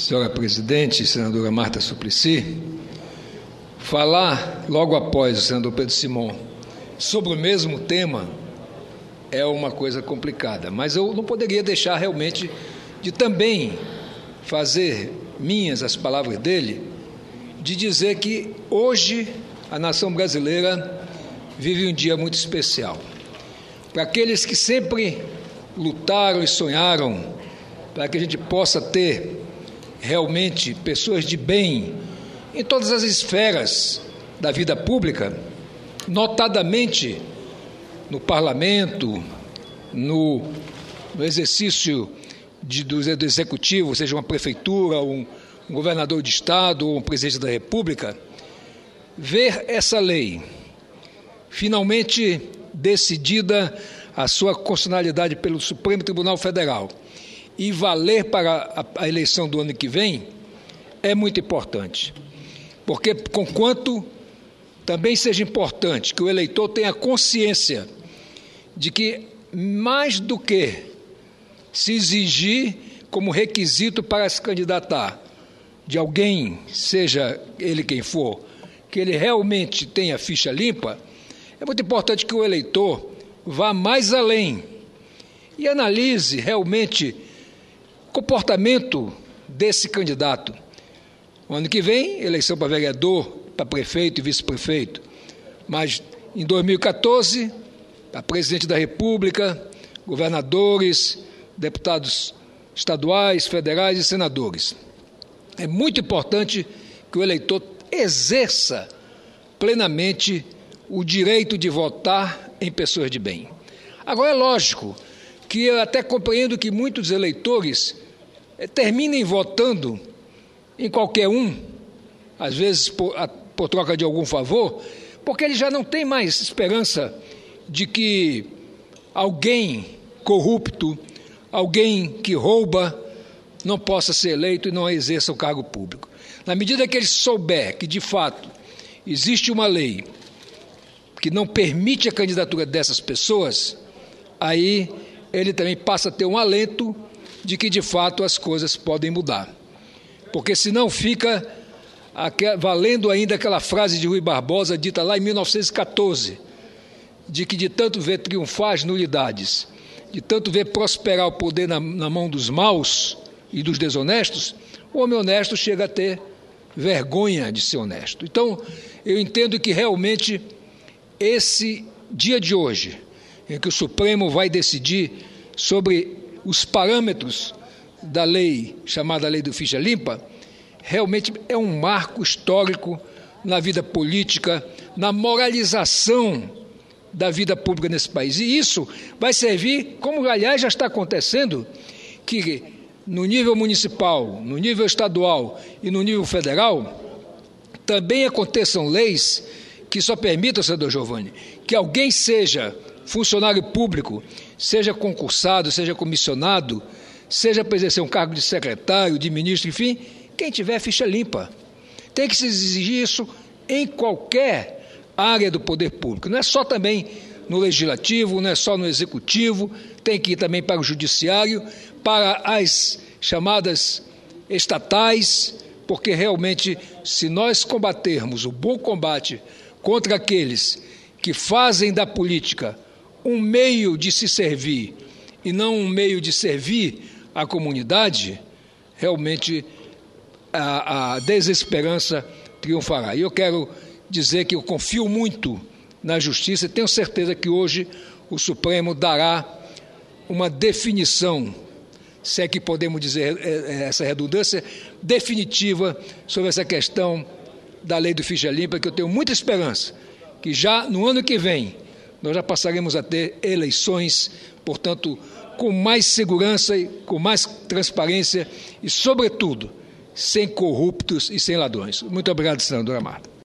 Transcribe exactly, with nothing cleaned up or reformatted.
Senhora presidente, senadora Marta Suplicy, falar logo após o senador Pedro Simon sobre o mesmo tema é uma coisa complicada, mas eu não poderia deixar realmente de também fazer minhas as palavras dele, de dizer que hoje a nação brasileira vive um dia muito especial. Para aqueles que sempre lutaram e sonharam para que a gente possa ter realmente pessoas de bem em todas as esferas da vida pública, notadamente no parlamento, no, no exercício de, do, do executivo, seja uma prefeitura, um, um governador de estado ou um presidente da república, ver essa lei finalmente decidida a sua constitucionalidade pelo Supremo Tribunal Federal e valer para a, a eleição do ano que vem é muito importante, porque conquanto também seja importante que o eleitor tenha consciência de que mais do que se exigir como requisito para se candidatar de alguém, seja ele quem for, que ele realmente tenha ficha limpa, é muito importante que o eleitor vá mais além e analise realmente o comportamento desse candidato. O ano que vem, eleição para vereador, para prefeito e vice-prefeito, mas em dois mil e quatorze, para presidente da República, governadores, deputados estaduais, federais e senadores. É muito importante que o eleitor exerça plenamente o direito de votar em pessoas de bem. Agora, é lógico que eu até compreendo que muitos eleitores eh, terminem votando em qualquer um, às vezes por, a, por troca de algum favor, porque ele já não tem mais esperança de que alguém corrupto, alguém que rouba, não possa ser eleito e não exerça o cargo público. Na medida que ele souber que, de fato, existe uma lei que não permite a candidatura dessas pessoas, aí ele também passa a ter um alento de que, de fato, as coisas podem mudar. Porque senão fica valendo ainda aquela frase de Rui Barbosa, dita lá em mil novecentos e catorze, de que de tanto ver triunfar as nulidades, de tanto ver prosperar o poder na, na mão dos maus e dos desonestos, o homem honesto chega a ter vergonha de ser honesto. Então, eu entendo que realmente esse dia de hoje, em que o Supremo vai decidir sobre os parâmetros da lei, chamada Lei do Ficha Limpa, realmente é um marco histórico na vida política, na moralização da vida pública nesse país. E isso vai servir, como aliás já está acontecendo, que no nível municipal, no nível estadual e no nível federal, também aconteçam leis que só permitam, senador Giovanni, que alguém seja funcionário público, seja concursado, seja comissionado, seja para exercer um cargo de secretário, de ministro, enfim, quem tiver ficha limpa. Tem que se exigir isso em qualquer área do poder público. Não é só também no legislativo, não é só no executivo, tem que ir também para o judiciário, para as chamadas estatais, porque realmente, se nós combatermos o bom combate contra aqueles que fazem da política um meio de se servir e não um meio de servir à comunidade, realmente a, a desesperança triunfará. E eu quero dizer que eu confio muito na justiça e tenho certeza que hoje o Supremo dará uma definição, se é que podemos dizer essa redundância, definitiva sobre essa questão da lei do ficha limpa, que eu tenho muita esperança que já no ano que vem nós já passaremos a ter eleições, portanto, com mais segurança e com mais transparência e, sobretudo, sem corruptos e sem ladrões. Muito obrigado, senadora Marta.